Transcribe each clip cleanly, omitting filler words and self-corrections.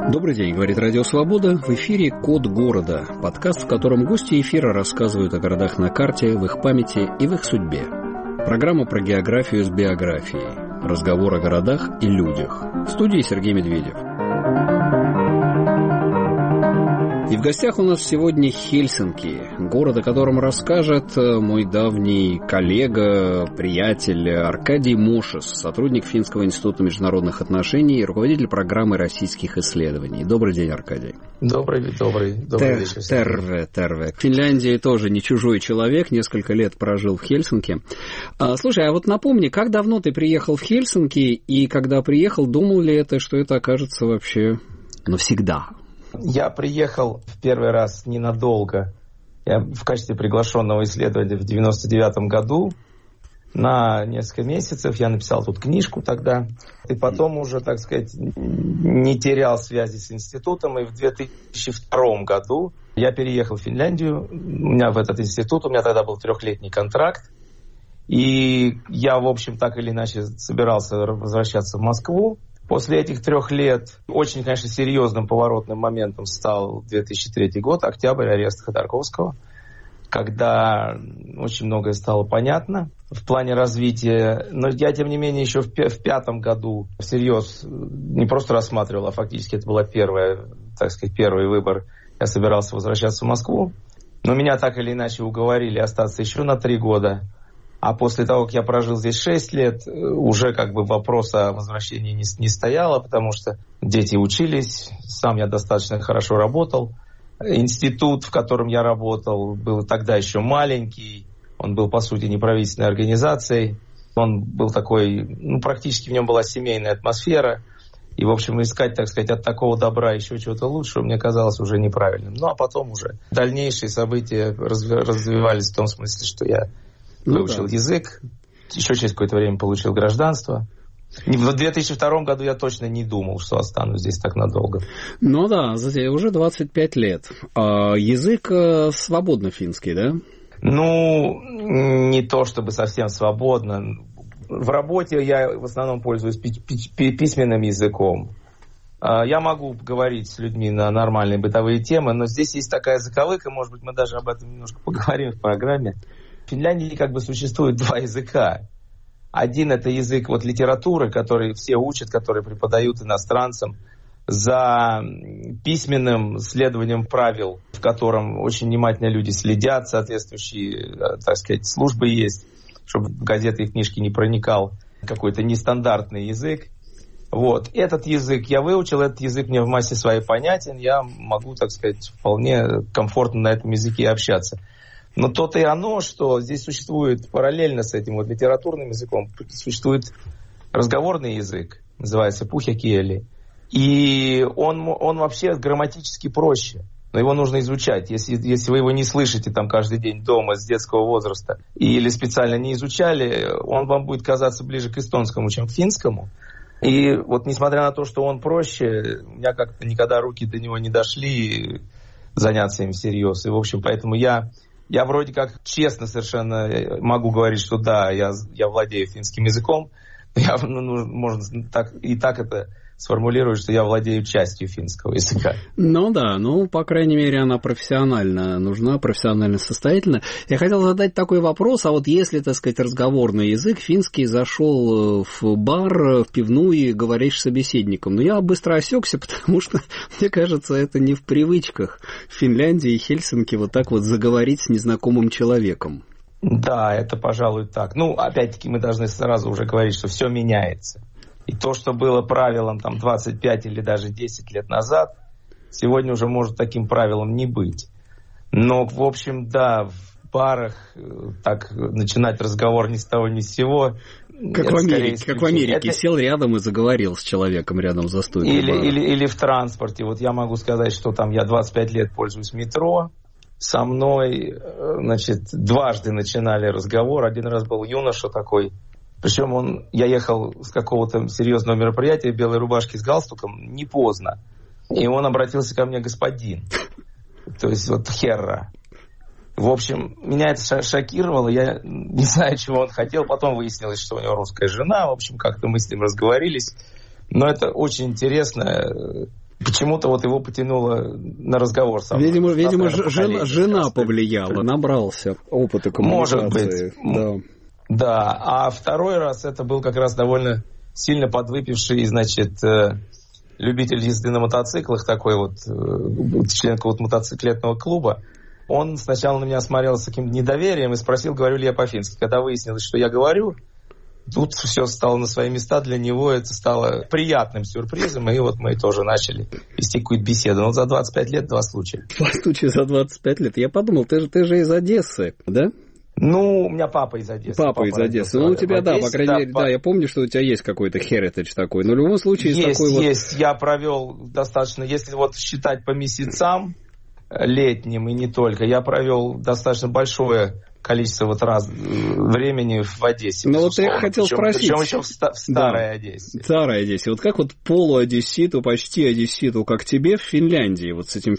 Добрый день, говорит Радио Свобода. В эфире «Код города», подкаст, в котором гости эфира рассказывают о городах на карте, в их памяти и в их судьбе. Программа про географию с биографией. Разговор о городах и людях. В студии Сергей Медведев. И в гостях у нас сегодня Хельсинки, город, о котором расскажет мой давний коллега, приятель Аркадий Мошес, сотрудник Финского института международных отношений и руководитель программы российских исследований. Добрый день, Аркадий. Добрый вечер. Терве. В Финляндии тоже не чужой человек, несколько лет прожил в Хельсинки. Слушай, а вот напомни, как давно ты приехал в Хельсинки, и когда приехал, думал ли это, что это окажется вообще навсегда? Я приехал в первый раз ненадолго. Я в качестве приглашенного исследователя в 1999 году на несколько месяцев. Я написал тут книжку тогда. И потом уже, так сказать, не терял связи с институтом. И в 2002 году я переехал в Финляндию. У меня в этот институт, у меня тогда был 3-летний контракт. И я, в общем, так или иначе собирался возвращаться в Москву. После этих 3 лет очень, конечно, серьезным поворотным моментом стал 2003 год, октябрь, арест Ходорковского, когда очень многое стало понятно в плане развития. Но я, тем не менее, еще в 2005 году всерьез не просто рассматривал, а фактически это был первый выбор. Я собирался возвращаться в Москву, но меня так или иначе уговорили остаться еще на 3 года. А после того, как я прожил здесь 6 лет, уже вопроса о возвращении не стояло, потому что дети учились, сам я достаточно хорошо работал. Институт, в котором я работал, был тогда еще маленький, он был, по сути, неправительственной организацией. Он был такой, практически в нем была семейная атмосфера. И, в общем, искать, так сказать, от такого добра еще чего-то лучшего мне казалось уже неправильным. Ну, а потом уже дальнейшие события развивались в том смысле, что я выучил язык, еще через какое-то время получил гражданство. В 2002 году я точно не думал, что останусь здесь так надолго. Ну да, уже 25 лет. А язык свободно финский, да? Не то чтобы совсем свободно. В работе я в основном пользуюсь письменным языком. Я могу говорить с людьми на нормальные бытовые темы, но здесь есть такая заковыка, может быть, мы даже об этом немножко поговорим в программе. В Финляндии существует 2 языка. Один — это язык литературы, который все учат, который преподают иностранцам, за письменным следованием правил, в котором очень внимательно люди следят, соответствующие, так сказать, службы есть, чтобы в газеты и книжки не проникал какой-то нестандартный язык. Этот язык я выучил, этот язык мне в массе своей понятен, я могу, так сказать, вполне комфортно на этом языке общаться. Но то-то и оно, что здесь существует параллельно с этим литературным языком, существует разговорный язык, называется пухякиели. И он вообще грамматически проще, но его нужно изучать. Если вы его не слышите каждый день дома с детского возраста или специально не изучали, он вам будет казаться ближе к эстонскому, чем к финскому. И несмотря на то, что он проще, у меня как-то никогда руки до него не дошли заняться им всерьез. И, в общем, поэтому я вроде как честно совершенно могу говорить, что да, я владею финским языком. Можно так это сформулировать, что я владею частью финского языка. По крайней мере, она профессионально нужна, профессионально состоятельна. Я хотел задать такой вопрос, а если, так сказать, разговорный язык, финский, зашел в бар, в пивную и говоришь с собеседником. Но я быстро осекся, потому что, мне кажется, это не в привычках в Финляндии и Хельсинки так заговорить с незнакомым человеком. Да, это, пожалуй, так. Опять-таки, мы должны сразу уже говорить, что все меняется. И то, что было правилом 25 или даже 10 лет назад, сегодня уже может таким правилом не быть. Но, в общем, да, в барах так начинать разговор ни с того ни с сего. Как в Америке. Сел рядом и заговорил с человеком рядом за стойкой бара. Или в транспорте. Я могу сказать, что я 25 лет пользуюсь метро. Со мной, дважды начинали разговор. Один раз был юноша такой. Причем я ехал с какого-то серьезного мероприятия в белой рубашке с галстуком, не поздно. И он обратился ко мне господин. То есть херра. В общем, меня это шокировало. Я не знаю, чего он хотел. Потом выяснилось, что у него русская жена. В общем, как-то мы с ним разговорились. Но это очень интересно. почему-то вот его потянуло на разговор со мной. Видимо, жена повлияла, набрался опыта коммуникации. Может быть. Да. А второй раз это был как раз довольно сильно подвыпивший, значит, любитель езды на мотоциклах, такой вот член какого-то мотоциклетного клуба. Он сначала на меня смотрел с таким недоверием и спросил, говорю ли я по-фински. Когда выяснилось, что я говорю, тут все стало на свои места. Для него это стало приятным сюрпризом. И вот мы тоже начали вести какую-то беседу. Но за 25 лет 2 случая. 2 случая за 25 лет. Я подумал, ты же из Одессы, да? Ну, у меня папа из Одессы. Папа из Одессы. Ну, у тебя, Одессе, по крайней мере, да, я помню, что у тебя есть какой-то heritage такой. Но в любом случае... Есть. Я провел достаточно, если вот считать по месяцам летним и не только, я провел достаточно большое количество времени в Одессе. Ну, вот я хотел спросить. Причем еще в старой Одессе. В старой Одессе. Вот как вот полуодесситу, почти одесситу, как тебе в Финляндии, вот с этим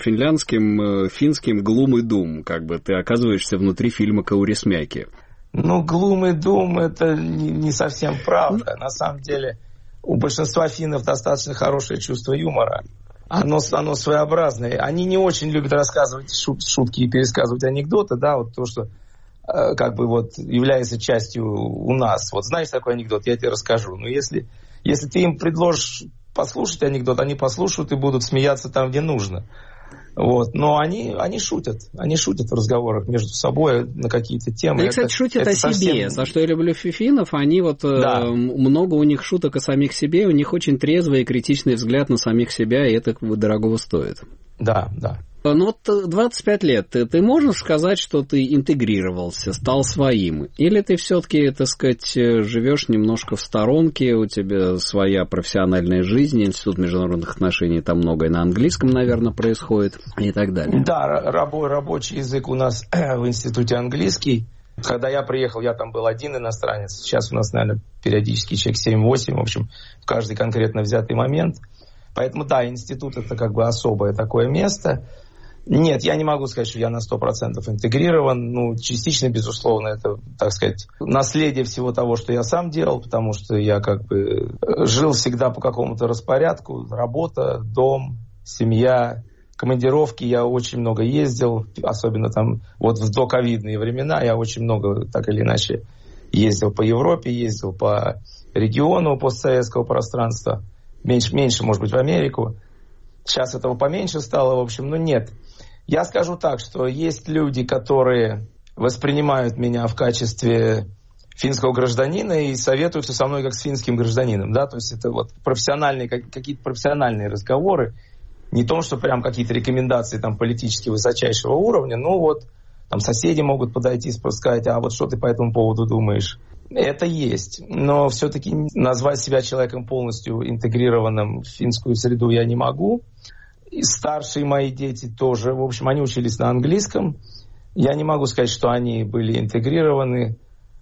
финским глум и дум, как бы ты оказываешься внутри фильма «Кауrismäki». Ну, глум и дум — это не совсем правда. На самом деле у большинства финнов достаточно хорошее чувство юмора. Оно своеобразное. Они не очень любят рассказывать шутки и пересказывать анекдоты, да, вот то, что как бы вот является частью у нас. Вот знаешь такой анекдот, я тебе расскажу. Но если ты им предложишь послушать анекдот, они послушают и будут смеяться там, где нужно. Вот. Но они шутят. Они шутят в разговорах между собой на какие-то темы. Они, кстати, шутят о себе. За что я люблю финнов, они вот много у них шуток о самих себе, у них очень трезвый и критичный взгляд на самих себя, и это дорогого стоит. Да. Ну вот 25 лет, ты можешь сказать, что ты интегрировался, стал своим? Или ты все-таки, так сказать, живешь немножко в сторонке, у тебя своя профессиональная жизнь, институт международных отношений, там многое на английском, наверное, происходит и так далее? Да, рабочий язык у нас в институте английский. Когда я приехал, я там был один иностранец. Сейчас у нас, наверное, периодически человек 7-8, в общем, в каждый конкретно взятый момент. Поэтому, да, институт — это как бы особое такое место. Нет, я не могу сказать, что я на 100% интегрирован. Ну, частично, безусловно, это, так сказать, наследие всего того, что я сам делал, потому что я как бы жил всегда по какому-то распорядку. Работа, дом, семья, командировки. Я очень много ездил, особенно там вот в доковидные времена. Я очень много, так или иначе, ездил по Европе, ездил по региону постсоветского пространства. Меньше, может быть, в Америку. Сейчас этого поменьше стало, в общем, но нет. Я скажу так, что есть люди, которые воспринимают меня в качестве финского гражданина и советуются со мной как с финским гражданином, да, то есть это вот какие-то профессиональные разговоры, не то, что прям какие-то рекомендации там политически высочайшего уровня, но вот там соседи могут подойти и сказать, а вот что ты по этому поводу думаешь? Это есть, но все-таки назвать себя человеком полностью интегрированным в финскую среду я не могу. И старшие мои дети тоже, в общем, они учились на английском. Я не могу сказать, что они были интегрированы.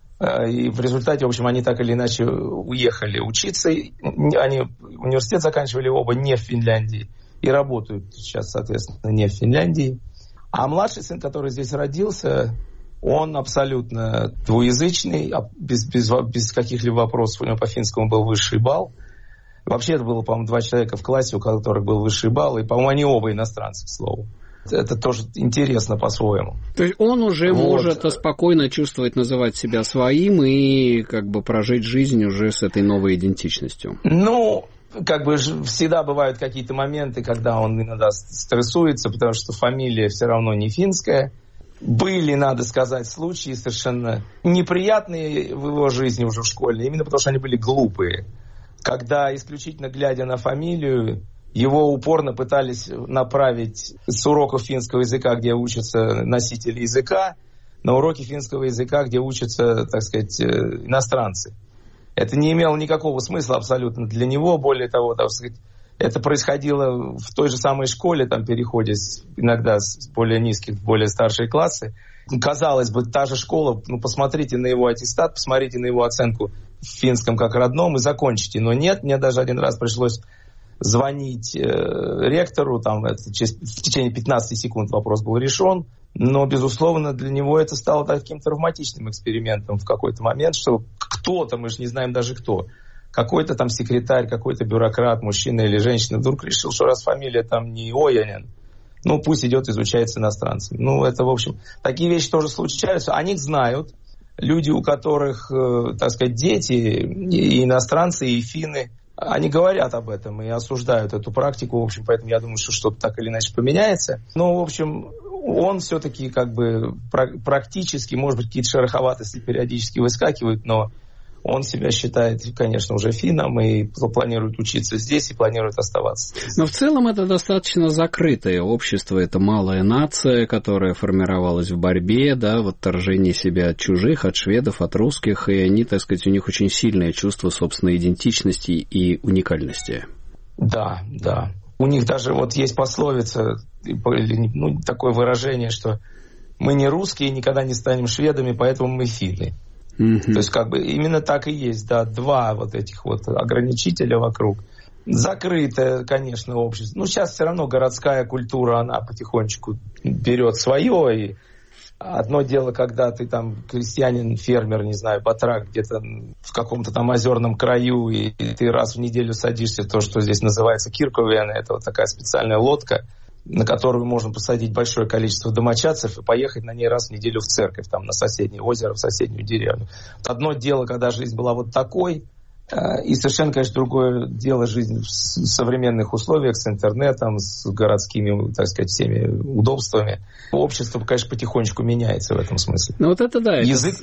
И в результате, в общем, они так или иначе уехали учиться. Они университет заканчивали оба не в Финляндии и работают сейчас, соответственно, не в Финляндии. А младший сын, который здесь родился, он абсолютно двуязычный, без каких-либо вопросов. У него по финскому был высший балл. Вообще это было, по-моему, 2 человека в классе, у которых был высший балл, и, по-моему, они оба иностранцы, к слову. Это тоже интересно по-своему. То есть он уже может спокойно чувствовать, называть себя своим и как бы прожить жизнь уже с этой новой идентичностью. Ну, как бы всегда бывают какие-то моменты, когда он иногда стрессуется, потому что фамилия все равно не финская. Были, надо сказать, случаи совершенно неприятные в его жизни уже в школе, именно потому что они были глупые. Когда, исключительно глядя на фамилию, его упорно пытались направить с уроков финского языка, где учатся носители языка, на уроки финского языка, где учатся, так сказать, иностранцы. Это не имело никакого смысла абсолютно для него. Более того, так сказать, это происходило в той же самой школе, там переходя иногда с более низких в более старшие классы. Казалось бы, та же школа, ну, посмотрите на его аттестат, посмотрите на его оценку в финском как родном и закончите. Но нет, мне даже один раз пришлось звонить ректору, там, в течение 15 секунд вопрос был решен. Но, безусловно, для него это стало таким травматичным экспериментом в какой-то момент, что кто-то, мы же не знаем даже кто, какой-то там секретарь, какой-то бюрократ, мужчина или женщина, вдруг решил, что раз фамилия там не Оянин, ну, пусть идет изучается иностранцами. Ну, это, в общем, такие вещи тоже случаются. О них знают люди, у которых, так сказать, дети, и иностранцы, и финны. Они говорят об этом и осуждают эту практику. В общем, поэтому я думаю, что что-то так или иначе поменяется. Но, в общем, он все-таки как бы практически, может быть, какие-то шероховатости периодически выскакивают, но он себя считает, конечно, уже финном и планирует учиться здесь и планирует оставаться здесь. Но в целом это достаточно закрытое общество, это малая нация, которая формировалась в борьбе, да, в отторжении себя от чужих, от шведов, от русских, и они, так сказать, у них очень сильное чувство собственной идентичности и уникальности. Да, да. У них даже вот есть пословица, ну, такое выражение, что мы не русские, никогда не станем шведами, поэтому мы финны. Mm-hmm. То есть как бы именно так и есть, да, два вот этих вот ограничителя вокруг. Закрытое, конечно, общество. Ну, сейчас все равно городская культура, она потихонечку берет свое. И одно дело, когда ты там крестьянин, фермер, не знаю, батрак где-то в каком-то там озерном краю, и ты раз в неделю садишься в то, что здесь называется кирковен, это вот такая специальная лодка, на которую можно посадить большое количество домочадцев и поехать на ней раз в неделю в церковь, там, на соседнее озеро, в соседнюю деревню. Одно дело, когда жизнь была вот такой, и совершенно, конечно, другое дело жизнь в современных условиях, с интернетом, с городскими, так сказать, всеми удобствами. Общество, конечно, потихонечку меняется в этом смысле. Ну, вот это да. Язык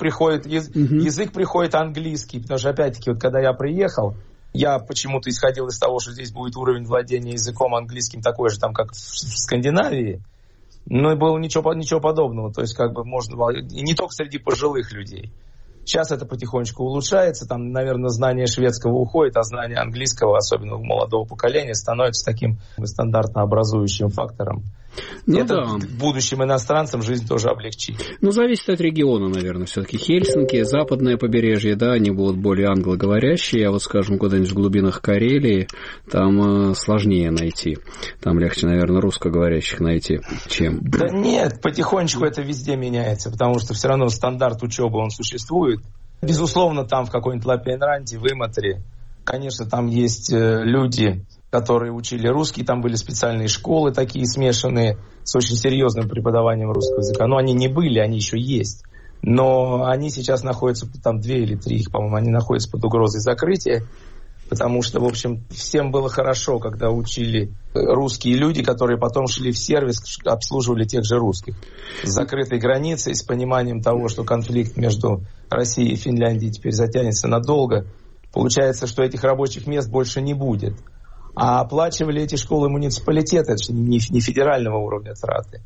приходит английский, потому что, опять-таки, вот когда я приехал, я почему-то исходил из того, что здесь будет уровень владения языком английским такой же, там, как в Скандинавии, но и было ничего подобного. То есть, как бы можно... И не только среди пожилых людей. Сейчас это потихонечку улучшается, там, наверное, знание шведского уходит, а знание английского, особенно у молодого поколения, становится таким стандартно образующим фактором. Ну, это да. Будущим иностранцам жизнь тоже облегчит. Ну, зависит от региона, наверное, все-таки. Хельсинки, западное побережье, да, они будут более англоговорящие, а вот, скажем, куда-нибудь в глубинах Карелии, там сложнее найти. Там легче, наверное, русскоговорящих найти, чем... Да нет, потихонечку это везде меняется, потому что все равно стандарт учебы, он существует. Безусловно, там в какой-нибудь Лапенранде, в Иматре, конечно, там есть люди, которые учили русский, там были специальные школы такие смешанные с очень серьезным преподаванием русского языка. Но они не были, они еще есть. Но они сейчас находятся, там 2 или 3 их, по-моему, они находятся под угрозой закрытия, потому что, в общем, всем было хорошо, когда учили русские люди, которые потом шли в сервис, обслуживали тех же русских. С закрытой границей, с пониманием того, что конфликт между Россией и Финляндией теперь затянется надолго. Получается, что этих рабочих мест больше не будет. А оплачивали эти школы муниципалитеты, это не федерального уровня траты.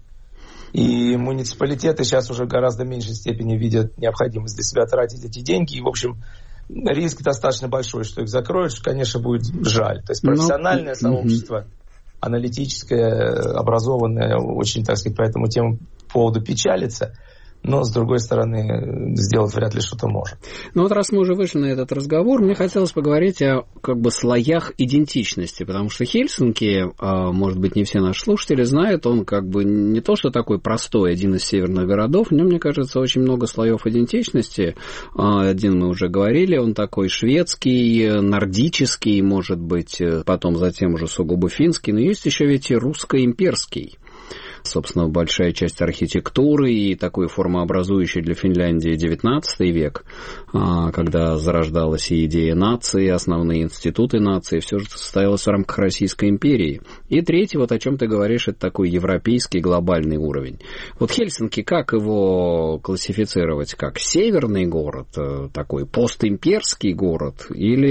И муниципалитеты сейчас уже в гораздо меньшей степени видят необходимость для себя тратить эти деньги. И, в общем, риск достаточно большой, что их закроют, что, конечно, будет жаль. То есть профессиональное сообщество, аналитическое, образованное, очень, так сказать, по этому поводу печалится. Но, с другой стороны, сделать вряд ли что-то может. Ну вот раз мы уже вышли на этот разговор, мне хотелось поговорить о как бы слоях идентичности, потому что Хельсинки, может быть, не все наши слушатели знают, он как бы не то, что такой простой, один из северных городов, в нем, мне кажется, очень много слоев идентичности. Один мы уже говорили, он такой шведский, нордический, может быть, потом затем уже сугубо финский, но есть еще ведь и русско-имперский. Собственно, большая часть архитектуры и такой формообразующей для Финляндии XIX век, когда зарождалась и идея нации, основные институты нации, все же состоялось в рамках Российской империи. И третий, вот о чем ты говоришь, это такой европейский глобальный уровень. Вот Хельсинки, как его классифицировать? Как северный город, такой постимперский город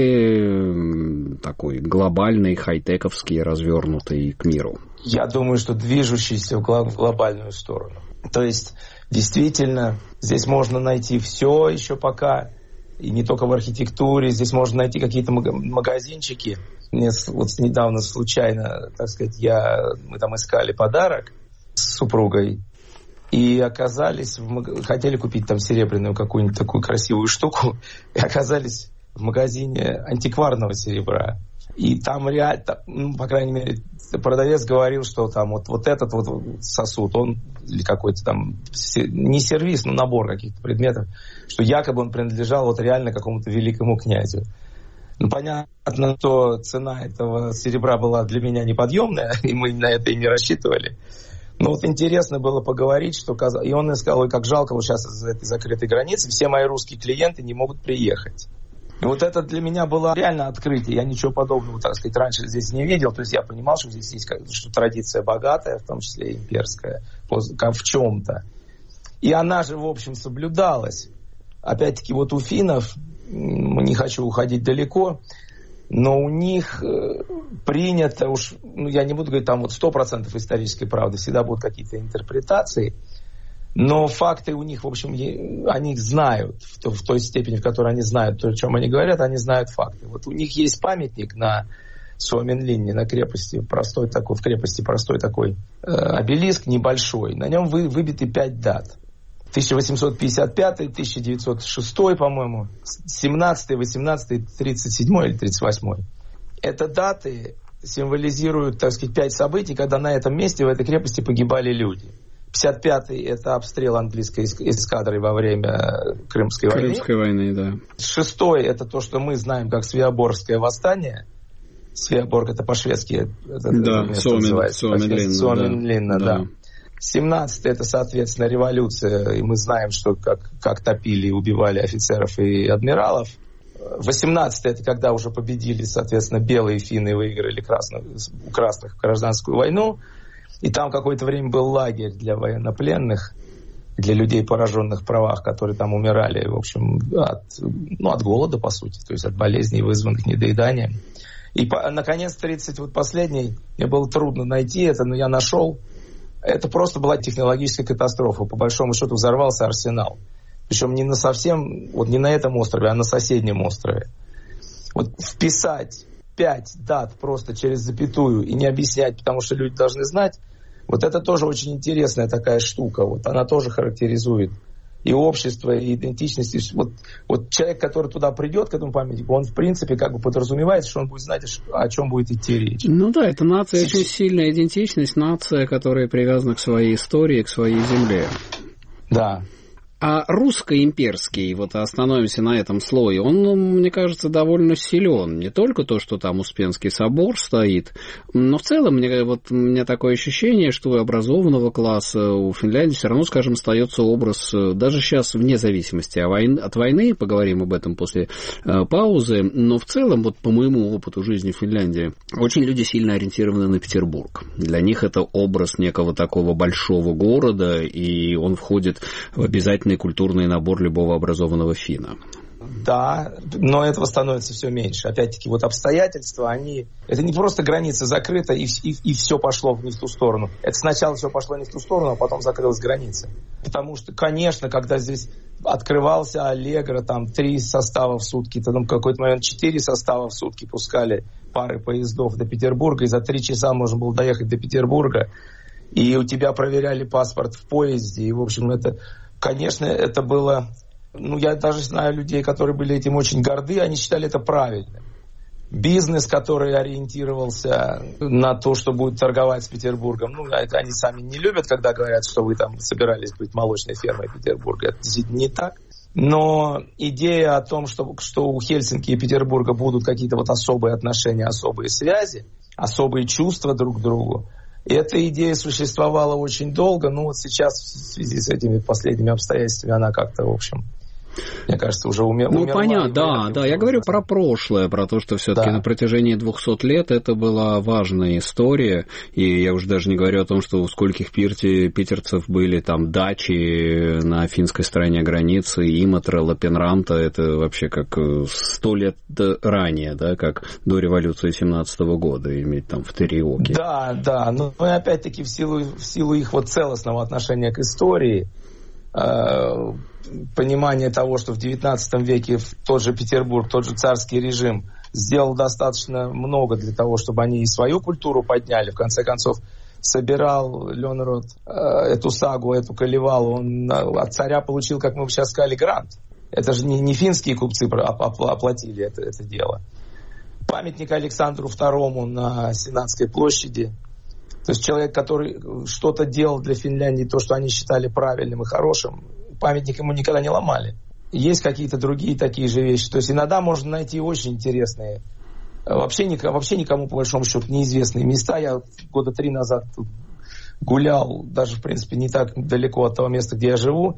или такой глобальный, хай-тековский, развернутый к миру? Я думаю, что движущийся в глобальную сторону. То есть, действительно, здесь можно найти все еще пока, и не только в архитектуре, здесь можно найти какие-то магазинчики. Мне вот недавно случайно, так сказать, мы там искали подарок с супругой, и оказались, хотели купить там серебряную какую-нибудь такую красивую штуку, и оказались в магазине антикварного серебра. И там реально, по крайней мере, продавец говорил, что там вот этот вот сосуд, он или какой-то там, не сервиз, но набор каких-то предметов, что якобы он принадлежал вот реально какому-то великому князю. Ну, понятно, что цена этого серебра была для меня неподъемная, и мы на это и не рассчитывали. Но вот интересно было поговорить, что... И он мне сказал, ой, как жалко, вот сейчас из-за этой закрытой границы все мои русские клиенты не могут приехать. И вот это для меня было реально открытие. Я ничего подобного, так сказать, раньше здесь не видел. То есть я понимал, что здесь есть что традиция богатая, в том числе и имперская, в чем-то. И она же, в общем, соблюдалась. Опять-таки, вот у финнов, не хочу уходить далеко, но у них принято уж, я не буду говорить, там вот 100% исторической правды, всегда будут какие-то интерпретации, но факты у них, в общем, они их знают, в той степени, в которой они знают то, о чем они говорят, они знают факты. Вот у них есть памятник на Суоменлинне, на крепости, простой такой обелиск небольшой, на нем выбиты 5 дат. 1855, 1906, по-моему, 17, 18, 37 или 38. Это даты символизируют, так сказать, 5 событий, когда на этом месте, в этой крепости погибали люди. 55-й – это обстрел английской эскадры во время Крымской войны. Крымской войны, да. 6-й – это то, что мы знаем как Свеоборгское восстание. Свеоборг – это по-шведски. Да, Суоменлинна, да. 17-й – это, соответственно, революция, и мы знаем, что как топили и убивали офицеров и адмиралов. 18-й – это когда уже победили, соответственно, белые финны и выиграли у красных гражданскую войну. И там какое-то время был лагерь для военнопленных, для людей, пораженных в правах, которые там умирали, в общем, от голода, по сути, то есть от болезней, вызванных недоеданием. И, наконец, 30, вот последний, мне было трудно найти это, но я нашел. Это просто была технологическая катастрофа. По большому счету взорвался арсенал. Причем не на этом острове, а на соседнем острове. Вот вписать 5 дат просто через запятую и не объяснять, потому что люди должны знать, вот это тоже очень интересная такая штука. Вот она тоже характеризует и общество, и идентичность. Вот человек, который туда придет, к этому памятнику, он в принципе как бы подразумевает, что он будет знать, о чем будет идти речь. Ну да, это нация, очень сильная идентичность, нация, которая привязана к своей истории, к своей земле. Да. А русско-имперский, вот остановимся на этом слое, он, мне кажется, довольно силен. Не только то, что там Успенский собор стоит, но в целом у меня такое ощущение, что у образованного класса, у Финляндии все равно, скажем, остается образ, даже сейчас вне зависимости от войны, поговорим об этом после паузы, но в целом, вот по моему опыту жизни в Финляндии, очень люди сильно ориентированы на Петербург. Для них это образ некого такого большого города, и он входит в обязательный культурный набор любого образованного финна. Да, но этого становится все меньше. Опять-таки, вот обстоятельства, это не просто граница закрыта, и все пошло не в ту сторону. Это сначала все пошло не в ту сторону, а потом закрылась граница. Потому что, конечно, когда здесь открывался Аллегро, там 3 состава в сутки, там в какой-то момент 4 состава в сутки пускали пары поездов до Петербурга, и за 3 часа можно было доехать до Петербурга, и у тебя проверяли паспорт в поезде, и, в общем, конечно, это было... я даже знаю людей, которые были этим очень горды, они считали это правильным. Бизнес, который ориентировался на то, что будет торговать с Петербургом, это они сами не любят, когда говорят, что вы там собирались быть молочной фермой Петербурга. Это действительно не так. Но идея о том, что у Хельсинки и Петербурга будут какие-то вот особые отношения, особые связи, особые чувства друг к другу, эта идея существовала очень долго, но вот сейчас в связи с этими последними обстоятельствами она как-то, в общем, мне кажется, уже умерла. Понятно, да. Я говорю про прошлое, про то, что все-таки на протяжении 200 лет это была важная история, и я уже даже не говорю о том, что у скольких питерцев были там дачи на финской стороне границы, Иматра, Лапенранта, это вообще как 100 лет ранее, да, как до революции 17 года, иметь там в Териоке. Да, но опять-таки в силу их вот целостного отношения к истории, понимание того, что в XIX веке тот же Петербург, тот же царский режим сделал достаточно много для того, чтобы они и свою культуру подняли. В конце концов, собирал Ленрод эту сагу, эту Калевалу. Он от царя получил, как мы бы сейчас сказали, грант. Это же не финские купцы оплатили это дело. Памятник Александру II на Сенатской площади. То есть человек, который что-то делал для Финляндии, то, что они считали правильным и хорошим, памятник ему никогда не ломали. есть какие-то другие такие же вещи. То есть иногда можно найти очень интересные, вообще никому по большому счету неизвестные места. Я года 3 назад гулял, даже в принципе не так далеко от того места, где я живу.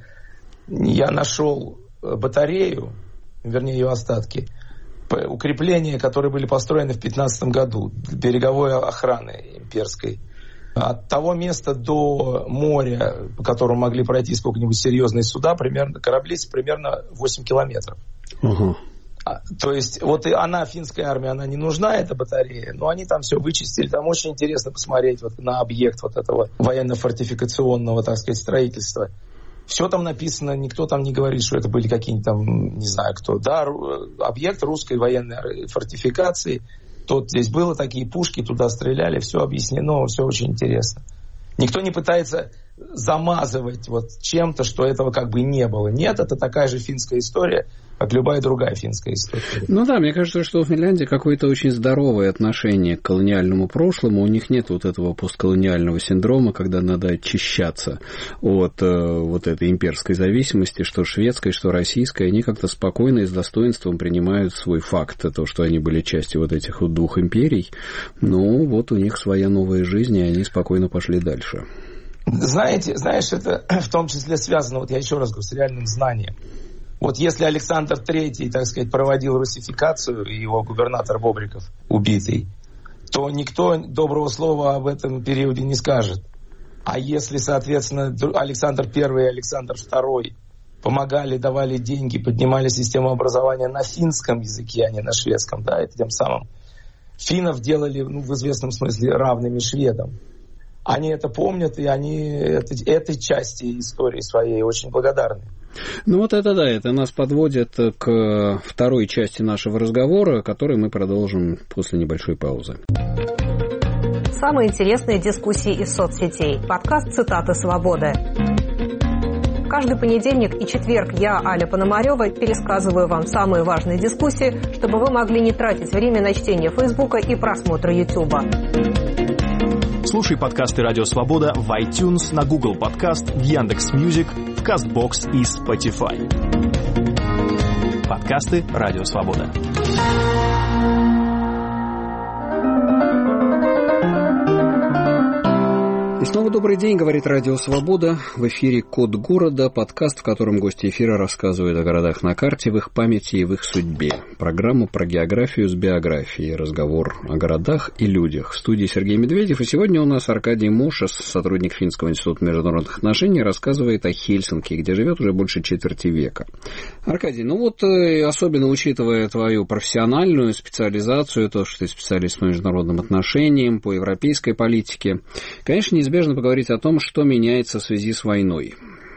Я нашел батарею, вернее ее остатки, укрепления, которые были построены в 15 году, береговой охраны имперской. От того места до моря, по которому могли пройти сколько-нибудь серьезные суда, корабли примерно 8 километров. Угу. То есть вот и она, финская армия, она не нужна, эта батарея, но они там все вычистили. Там очень интересно посмотреть вот на объект вот этого военно-фортификационного, так сказать, строительства. Все там написано, никто там не говорит, что это были какие-нибудь там, не знаю кто. Да, объект русской военной фортификации. Тут здесь было такие пушки, туда стреляли, все объяснено, все очень интересно. Никто не пытается замазывать вот чем-то, что этого как бы не было. Нет, это такая же финская история, как любая другая финская история. Ну да, мне кажется, что у Финляндии какое-то очень здоровое отношение к колониальному прошлому. У них нет вот этого постколониального синдрома, когда надо очищаться от вот этой имперской зависимости, что шведской, что российской. Они как-то спокойно и с достоинством принимают свой факт, то, что они были частью вот этих вот двух империй. Ну, вот у них своя новая жизнь, и они спокойно пошли дальше. Знаешь, это в том числе связано, вот я еще раз говорю, с реальным знанием. Вот если Александр III, так сказать, проводил русификацию, и его губернатор Бобриков убитый, то никто доброго слова об этом периоде не скажет. А если, соответственно, Александр I и Александр II помогали, давали деньги, поднимали систему образования на финском языке, а не на шведском, да, и тем самым финнов делали, в известном смысле, равными шведам. Они это помнят, и они этой части истории своей очень благодарны. Ну вот это да, это нас подводит к второй части нашего разговора, который мы продолжим после небольшой паузы. Самые интересные дискуссии из соцсетей. Подкаст «Цитаты свободы». Каждый понедельник и четверг я, Аля Пономарева, пересказываю вам самые важные дискуссии, чтобы вы могли не тратить время на чтение Фейсбука и просмотр Ютуба. Слушай подкасты «Радио Свобода» в iTunes, на Google Подкаст, в Яндекс.Мьюзик, в Кастбокс и Spotify. Подкасты «Радио Свобода». И снова добрый день, говорит Радио Свобода. В эфире «Код города», подкаст, в котором гости эфира рассказывают о городах на карте, в их памяти и в их судьбе. Программа про географию с биографией, разговор о городах и людях. В студии Сергей Медведев, и сегодня у нас Аркадий Мошес, сотрудник Финского института международных отношений, рассказывает о Хельсинки, где живет уже больше четверти века. Аркадий, ну вот, особенно учитывая твою профессиональную специализацию, то, что ты специалист по международным отношениям, по европейской политике, конечно, неизбежно поговорить о том, что меняется в связи с войной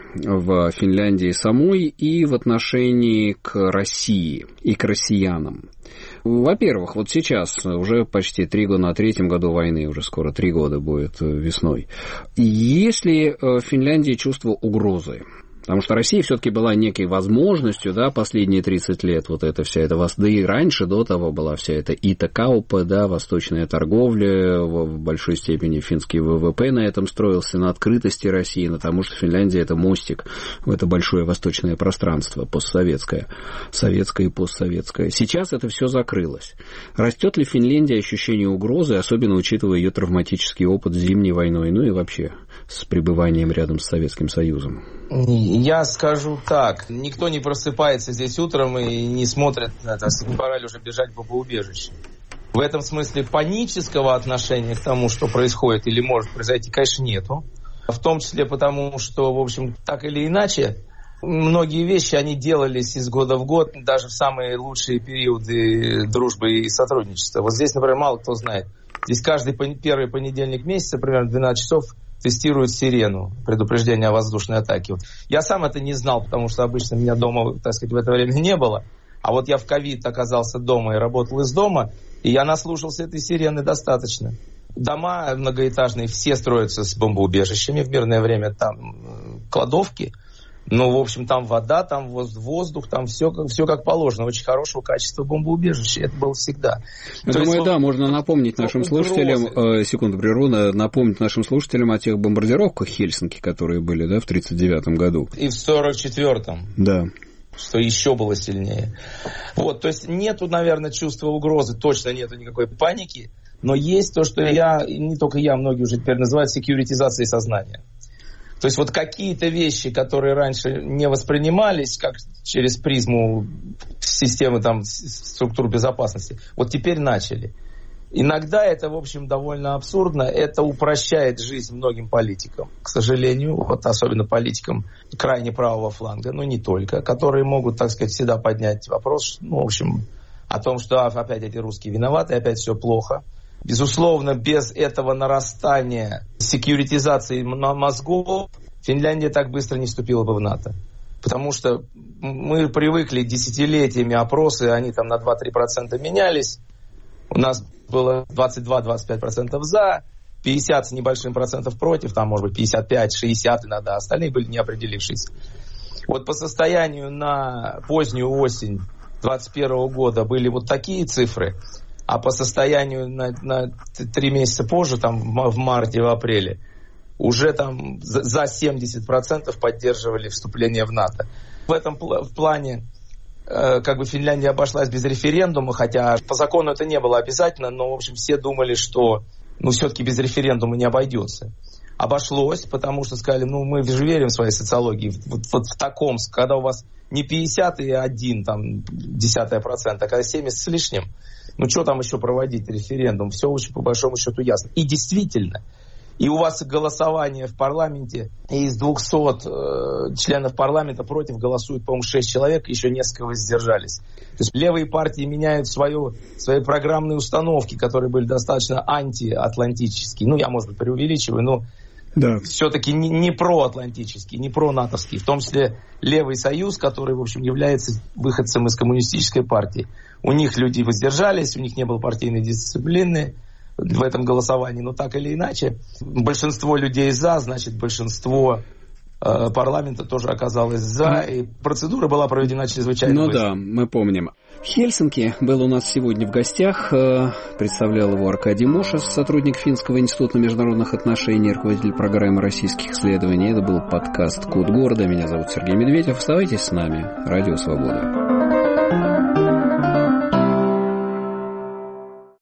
в Финляндии самой и в отношении к России и к россиянам. Во-первых, вот сейчас уже почти 3 года, на 3-м году войны, уже скоро 3 года будет весной. Есть ли в Финляндии чувство угрозы? Потому что Россия все-таки была некой возможностью, да, последние 30 лет, вот это вся эта, да и раньше до того была вся эта ИТ-Каупа, да, восточная торговля, в большой степени финский ВВП на этом строился, на открытости России, на тому, что Финляндия это мостик в это большое восточное пространство, постсоветское, советское и постсоветское. Сейчас это все закрылось. Растет ли в Финляндии ощущение угрозы, особенно учитывая ее травматический опыт с Зимней войной, ну и вообще с пребыванием рядом с Советским Союзом? Я скажу так, никто не просыпается здесь утром и не смотрит, не пора ли уже бежать в бомбоубежище. В этом смысле панического отношения к тому, что происходит или может произойти, конечно, нету. В том числе потому, что, в общем, так или иначе, многие вещи, они делались из года в год, даже в самые лучшие периоды дружбы и сотрудничества. Вот здесь, например, мало кто знает. Здесь каждый первый понедельник месяца, примерно 12 часов, тестируют сирену, предупреждение о воздушной атаке. Я сам это не знал, потому что обычно меня дома, так сказать, в это время не было. А вот я в ковид оказался дома и работал из дома, и я наслушался этой сирены достаточно. Дома многоэтажные все строятся с бомбоубежищами в мирное время, там кладовки. Ну, в общем, там вода, там воздух, там все как положено. Очень хорошего качества бомбоубежища. Это было всегда. Я думаю, да, можно напомнить нашим слушателям, секунду прерву, напомнить нашим слушателям о тех бомбардировках Хельсинки, которые были, да, в 1939 году. И в 1944-м. Да. что еще было сильнее. Вот, то есть нету, наверное, чувства угрозы, точно нету никакой паники, но есть то, что не только я, многие уже теперь называют секьюритизацией сознания. То есть вот какие-то вещи, которые раньше не воспринимались как через призму системы структур безопасности, вот теперь начали. Иногда это, в общем, довольно абсурдно. Это упрощает жизнь многим политикам, к сожалению, вот особенно политикам крайне правого фланга, но не только, которые могут, так сказать, всегда поднять вопрос, в общем, о том, что опять эти русские виноваты, опять все плохо. Безусловно, без этого нарастания секьюритизации мозгов Финляндия так быстро не вступила бы в НАТО. Потому что мы привыкли десятилетиями опросы, они там на 2-3% менялись. У нас было 22-25% за, 50 с небольшим процентов против, там может быть 55-60 иногда, остальные были не определившиеся. Вот по состоянию на позднюю осень 2021 года были вот такие цифры, а по состоянию на 3 месяца позже, там в марте, в апреле, уже там за 70% поддерживали вступление в НАТО. В этом плане как бы Финляндия обошлась без референдума, хотя по закону это не было обязательно, но, в общем, все думали, что все-таки без референдума не обойдется. Обошлось, потому что сказали, мы же верим в своей социологии, вот в таком, когда у вас не 51, там, 0,1%, а когда 70 с лишним, что там еще проводить референдум, все очень по большому счету ясно. И действительно, и у вас голосование в парламенте, и из 200 членов парламента против голосует, по-моему, 6 человек, еще несколько воздержались. То есть левые партии меняют свои программные установки, которые были достаточно антиатлантические. Я, может быть, преувеличиваю, но да. Все-таки не проатлантические, не пронатовские. В том числе Левый Союз, который, в общем, является выходцем из коммунистической партии. У них люди воздержались, у них не было партийной дисциплины в этом голосовании, но так или иначе, большинство людей за, значит, большинство парламента тоже оказалось за, и процедура была проведена чрезвычайно быстро. Да, мы помним. Хельсинки был у нас сегодня в гостях, представлял его Аркадий Мошес, сотрудник Финского института международных отношений, руководитель программы российских исследований. Это был подкаст «Код города». Меня зовут Сергей Медведев. Оставайтесь с нами. Радио Свобода.